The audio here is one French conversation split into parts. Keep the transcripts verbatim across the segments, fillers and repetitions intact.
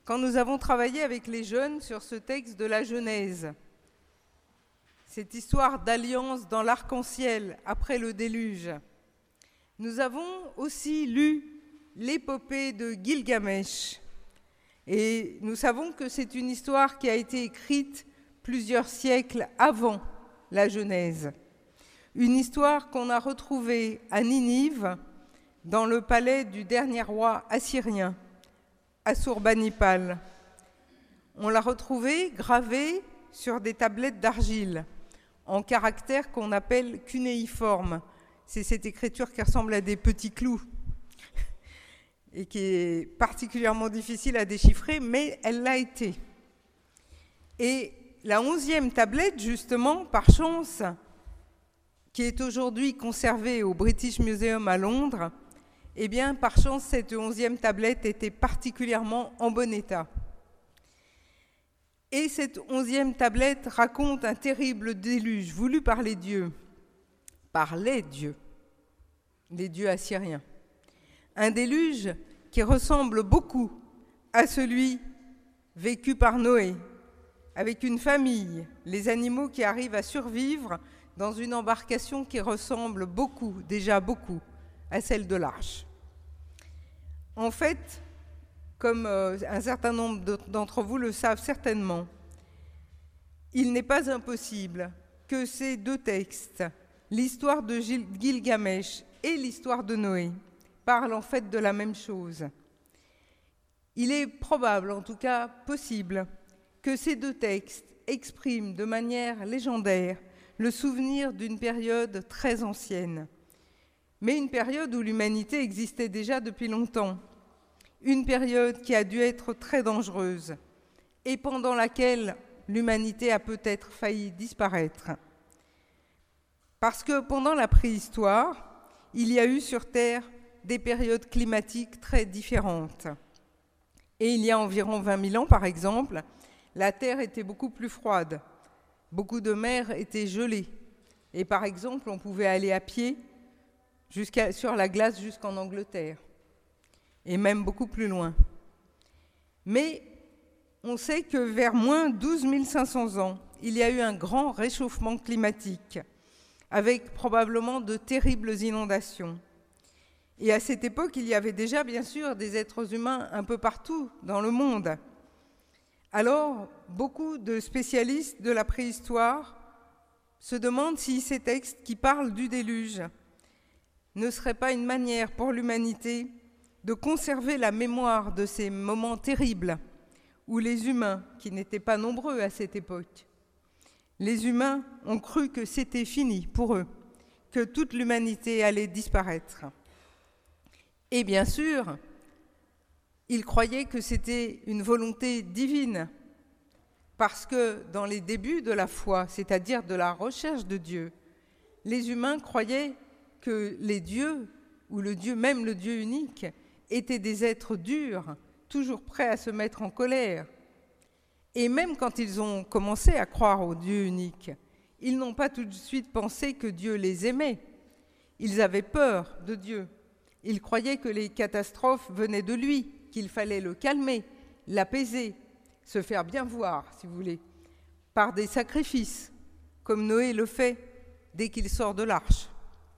quand nous avons travaillé avec les jeunes sur ce texte de la Genèse, cette histoire d'alliance dans l'arc-en-ciel après le déluge, nous avons aussi lu l'épopée de Gilgamesh. Et nous savons que c'est une histoire qui a été écrite plusieurs siècles avant la Genèse. Une histoire qu'on a retrouvée à Ninive, dans le palais du dernier roi assyrien, Assurbanipal. On l'a retrouvée gravée sur des tablettes d'argile, en caractères qu'on appelle cunéiformes. C'est cette écriture qui ressemble à des petits clous et qui est particulièrement difficile à déchiffrer, mais elle l'a été. Et la onzième tablette, justement, par chance, qui est aujourd'hui conservée au British Museum à Londres, eh bien, par chance, cette onzième tablette était particulièrement en bon état. Et cette onzième tablette raconte un terrible déluge voulu par les dieux, par les dieux, les dieux assyriens. Un déluge qui ressemble beaucoup à celui vécu par Noé, avec une famille, les animaux qui arrivent à survivre dans une embarcation qui ressemble beaucoup, déjà beaucoup, à celle de l'arche. En fait, comme un certain nombre d'entre vous le savent certainement, il n'est pas impossible que ces deux textes, l'histoire de Gilgamesh et l'histoire de Noé, parlent en fait de la même chose. Il est probable, en tout cas possible, que ces deux textes expriment de manière légendaire le souvenir d'une période très ancienne, mais une période où l'humanité existait déjà depuis longtemps, une période qui a dû être très dangereuse et pendant laquelle l'humanité a peut-être failli disparaître. Parce que pendant la préhistoire, il y a eu sur Terre des périodes climatiques très différentes. Et il y a environ vingt mille ans, par exemple, la Terre était beaucoup plus froide. Beaucoup de mers étaient gelées. Et par exemple, on pouvait aller à pied jusqu'à, sur la glace jusqu'en Angleterre. Et même beaucoup plus loin. Mais on sait que vers moins douze mille cinq cents ans, il y a eu un grand réchauffement climatique, avec probablement de terribles inondations. Et à cette époque, il y avait déjà, bien sûr, des êtres humains un peu partout dans le monde. Alors, beaucoup de spécialistes de la préhistoire se demandent si ces textes qui parlent du déluge ne seraient pas une manière pour l'humanité de conserver la mémoire de ces moments terribles où les humains, qui n'étaient pas nombreux à cette époque, les humains ont cru que c'était fini pour eux, que toute l'humanité allait disparaître. Et bien sûr, ils croyaient que c'était une volonté divine, parce que dans les débuts de la foi, c'est-à-dire de la recherche de Dieu, les humains croyaient que les dieux, ou le Dieu, même le Dieu unique, étaient des êtres durs, toujours prêts à se mettre en colère. Et même quand ils ont commencé à croire au Dieu unique, ils n'ont pas tout de suite pensé que Dieu les aimait. Ils avaient peur de Dieu. Ils croyaient que les catastrophes venaient de lui, qu'il fallait le calmer, l'apaiser, se faire bien voir, si vous voulez, par des sacrifices, comme Noé le fait dès qu'il sort de l'arche.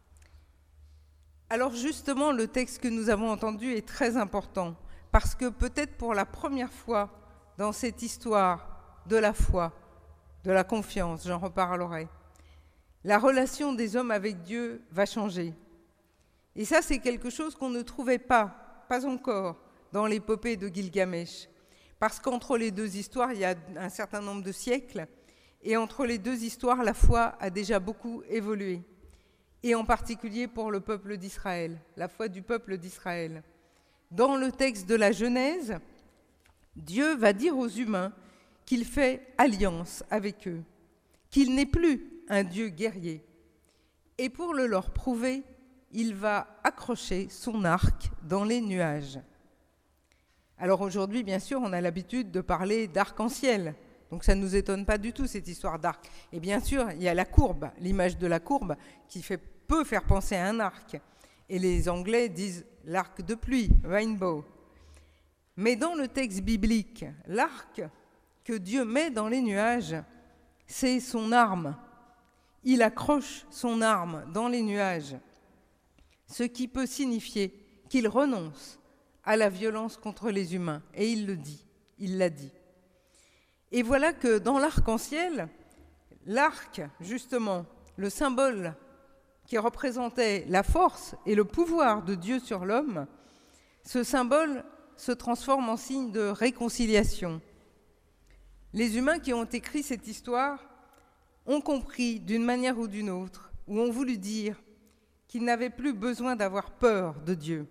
Alors justement, le texte que nous avons entendu est très important, parce que peut-être pour la première fois dans cette histoire de la foi, de la confiance, j'en reparlerai, la relation des hommes avec Dieu va changer. Et ça, c'est quelque chose qu'on ne trouvait pas, pas encore, dans l'épopée de Gilgamesh. Parce qu'entre les deux histoires, il y a un certain nombre de siècles, et entre les deux histoires, la foi a déjà beaucoup évolué. Et en particulier pour le peuple d'Israël, la foi du peuple d'Israël. Dans le texte de la Genèse, Dieu va dire aux humains qu'il fait alliance avec eux, qu'il n'est plus un Dieu guerrier. Et pour le leur prouver, il va accrocher son arc dans les nuages. Alors aujourd'hui, bien sûr, on a l'habitude de parler d'arc-en-ciel. Donc ça ne nous étonne pas du tout, cette histoire d'arc. Et bien sûr, il y a la courbe, l'image de la courbe, qui fait, peut faire penser à un arc. Et les Anglais disent l'arc de pluie, rainbow. Mais dans le texte biblique, l'arc que Dieu met dans les nuages, c'est son arme. Il accroche son arme dans les nuages, ce qui peut signifier qu'il renonce à la violence contre les humains. Et il le dit, il l'a dit. Et voilà que dans l'arc-en-ciel, l'arc, justement, le symbole qui représentait la force et le pouvoir de Dieu sur l'homme, ce symbole se transforme en signe de réconciliation. Les humains qui ont écrit cette histoire ont compris d'une manière ou d'une autre, ou ont voulu dire qu'ils n'avaient plus besoin d'avoir peur de Dieu.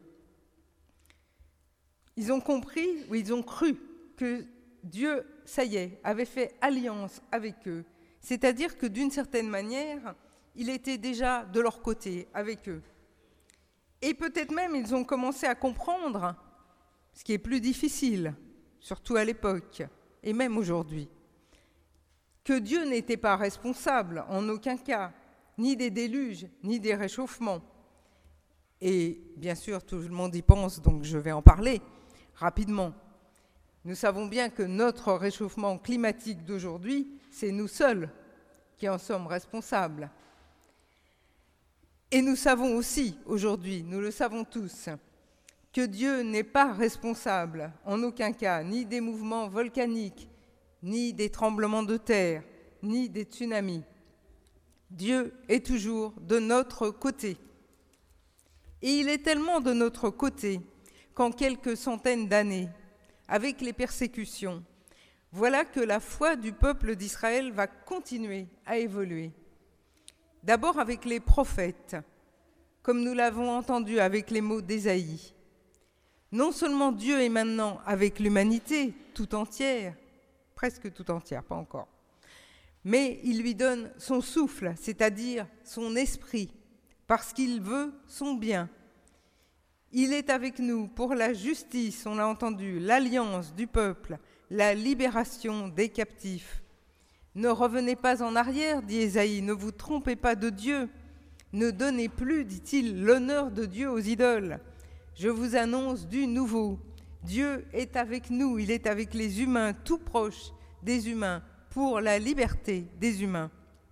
Ils ont compris, ou ils ont cru que Dieu, ça y est, avait fait alliance avec eux. C'est-à-dire que d'une certaine manière, il était déjà de leur côté, avec eux. Et peut-être même, ils ont commencé à comprendre, ce qui est plus difficile, surtout à l'époque, et même aujourd'hui, que Dieu n'était pas responsable en aucun cas, ni des déluges, ni des réchauffements. Et bien sûr, tout le monde y pense, donc je vais en parler rapidement. Nous savons bien que notre réchauffement climatique d'aujourd'hui, c'est nous seuls qui en sommes responsables. Et nous savons aussi aujourd'hui, nous le savons tous, que Dieu n'est pas responsable en aucun cas, ni des mouvements volcaniques, ni des tremblements de terre, ni des tsunamis. Dieu est toujours de notre côté. Et il est tellement de notre côté qu'en quelques centaines d'années, avec les persécutions, voilà que la foi du peuple d'Israël va continuer à évoluer. D'abord avec les prophètes, comme nous l'avons entendu avec les mots d'Ésaïe. Non seulement Dieu est maintenant avec l'humanité tout entière, presque tout entière, pas encore, mais il lui donne son souffle, c'est-à-dire son esprit, parce qu'il veut son bien. Il est avec nous pour la justice, on l'a entendu, l'alliance du peuple, la libération des captifs. Ne revenez pas en arrière, dit Ésaïe, ne vous trompez pas de Dieu. Ne donnez plus, dit-il, l'honneur de Dieu aux idoles. Je vous annonce du nouveau. Dieu est avec nous, il est avec les humains, tout proche des humains, pour la liberté des humains.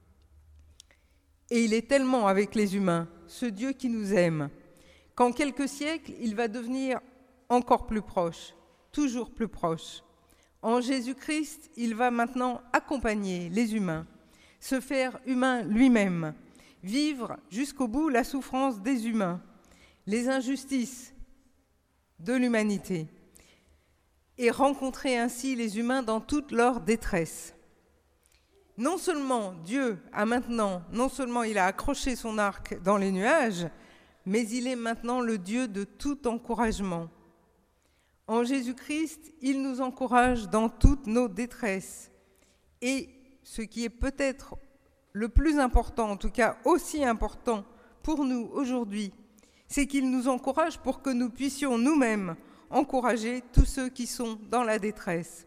Et il est tellement avec les humains, ce Dieu qui nous aime, qu'en quelques siècles, il va devenir encore plus proche, toujours plus proche. En Jésus-Christ, il va maintenant accompagner les humains, se faire humain lui-même, vivre jusqu'au bout la souffrance des humains, les injustices de l'humanité, et rencontrer ainsi les humains dans toute leur détresse. Non seulement Dieu a maintenant, non seulement il a accroché son arc dans les nuages, mais il est maintenant le Dieu de tout encouragement. En Jésus-Christ, il nous encourage dans toutes nos détresses. Et ce qui est peut-être le plus important, en tout cas aussi important pour nous aujourd'hui, c'est qu'il nous encourage pour que nous puissions nous-mêmes encourager tous ceux qui sont dans la détresse.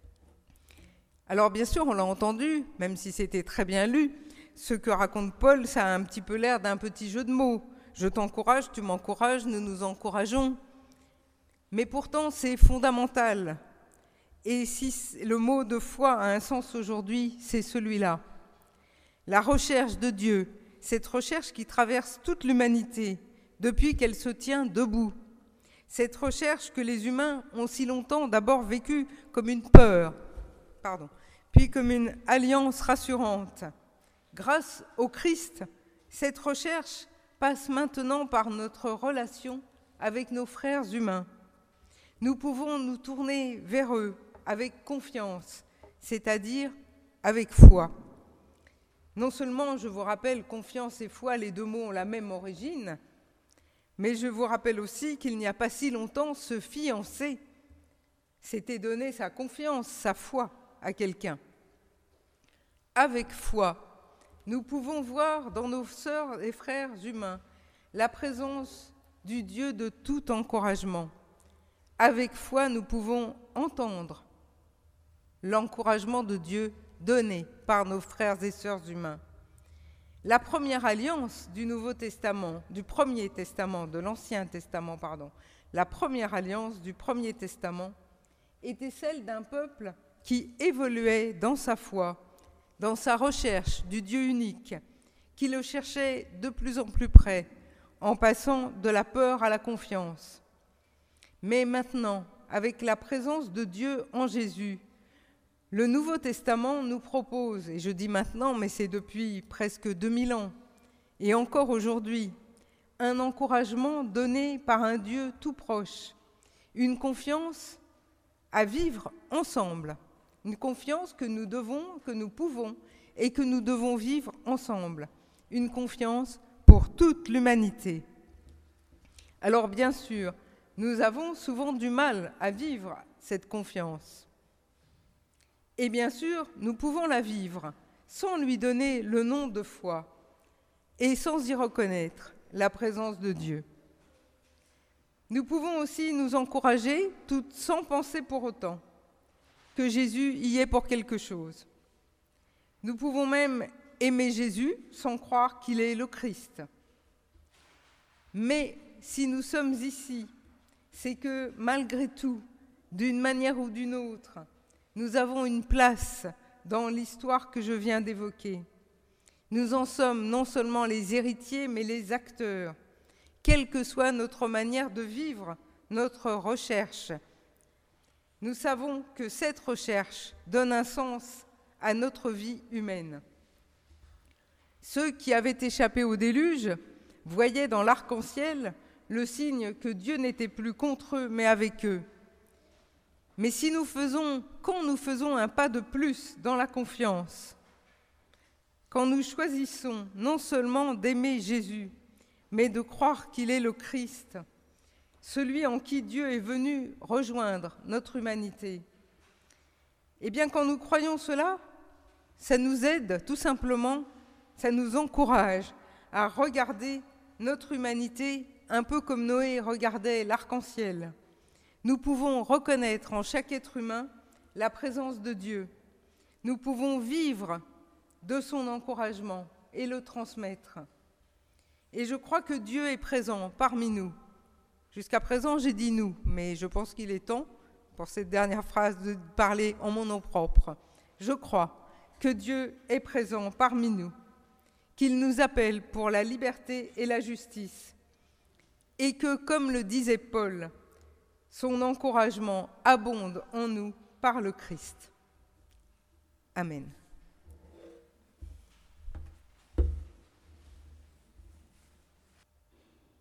Alors bien sûr, on l'a entendu, même si c'était très bien lu, ce que raconte Paul, ça a un petit peu l'air d'un petit jeu de mots. Je t'encourage, tu m'encourages, nous nous encourageons. Mais pourtant, c'est fondamental. Et si le mot de foi a un sens aujourd'hui, c'est celui-là. La recherche de Dieu, cette recherche qui traverse toute l'humanité depuis qu'elle se tient debout. Cette recherche que les humains ont si longtemps d'abord vécue comme une peur, pardon, puis comme une alliance rassurante. Grâce au Christ, cette recherche passe maintenant par notre relation avec nos frères humains. Nous pouvons nous tourner vers eux avec confiance, c'est-à-dire avec foi. Non seulement, je vous rappelle, confiance et foi, les deux mots ont la même origine, mais je vous rappelle aussi qu'il n'y a pas si longtemps, ce fiancé s'était donné sa confiance, sa foi à quelqu'un. Avec foi, nous pouvons voir dans nos sœurs et frères humains la présence du Dieu de tout encouragement. Avec foi, nous pouvons entendre l'encouragement de Dieu donné par nos frères et sœurs humains. La première alliance du Nouveau Testament, du Premier Testament, de l'Ancien Testament, pardon, la première alliance du Premier Testament, était celle d'un peuple qui évoluait dans sa foi, dans sa recherche du Dieu unique, qui le cherchait de plus en plus près, en passant de la peur à la confiance. Mais maintenant, avec la présence de Dieu en Jésus, le Nouveau Testament nous propose, et je dis maintenant, mais c'est depuis presque deux mille ans, et encore aujourd'hui, un encouragement donné par un Dieu tout proche, une confiance à vivre ensemble, une confiance que nous devons, que nous pouvons et que nous devons vivre ensemble, une confiance pour toute l'humanité. Alors bien sûr, nous avons souvent du mal à vivre cette confiance. Et bien sûr, nous pouvons la vivre sans lui donner le nom de foi et sans y reconnaître la présence de Dieu. Nous pouvons aussi nous encourager, tout sans penser pour autant que Jésus y est pour quelque chose. Nous pouvons même aimer Jésus sans croire qu'il est le Christ. Mais si nous sommes ici, c'est que malgré tout, d'une manière ou d'une autre, nous avons une place dans l'histoire que je viens d'évoquer. Nous en sommes non seulement les héritiers, mais les acteurs, quelle que soit notre manière de vivre notre recherche. Nous savons que cette recherche donne un sens à notre vie humaine. Ceux qui avaient échappé au déluge voyaient dans l'arc-en-ciel le signe que Dieu n'était plus contre eux, mais avec eux. Mais si nous faisons, quand nous faisons un pas de plus dans la confiance, quand nous choisissons non seulement d'aimer Jésus, mais de croire qu'il est le Christ, celui en qui Dieu est venu rejoindre notre humanité, eh bien quand nous croyons cela, ça nous aide tout simplement, ça nous encourage à regarder notre humanité un peu comme Noé regardait l'arc-en-ciel. Nous pouvons reconnaître en chaque être humain la présence de Dieu. Nous pouvons vivre de son encouragement et le transmettre. Et je crois que Dieu est présent parmi nous. Jusqu'à présent, j'ai dit « nous », mais je pense qu'il est temps, pour cette dernière phrase, de parler en mon nom propre. Je crois que Dieu est présent parmi nous, qu'il nous appelle pour la liberté et la justice, et que, comme le disait Paul, son encouragement abonde en nous par le Christ. Amen.